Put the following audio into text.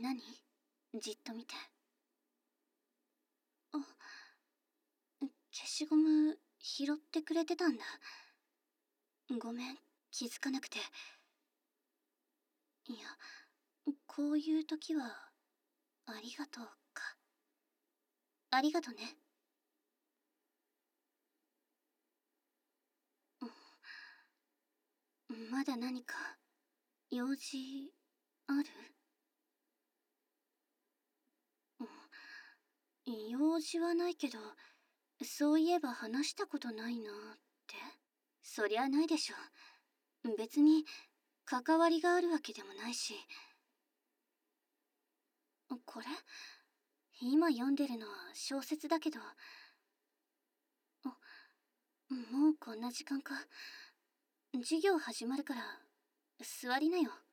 何？じっと見て。あ、消しゴム拾ってくれてたんだ。ごめん、気づかなくて。いや、こういう時は、ありがとうか。ありがとね。まだ何か、用事、ある？用事はないけど、そういえば話したことないなって。そりゃないでしょ。別に、関わりがあるわけでもないし。これ今読んでるのは小説だけど。もうこんな時間か。授業始まるから、座りなよ。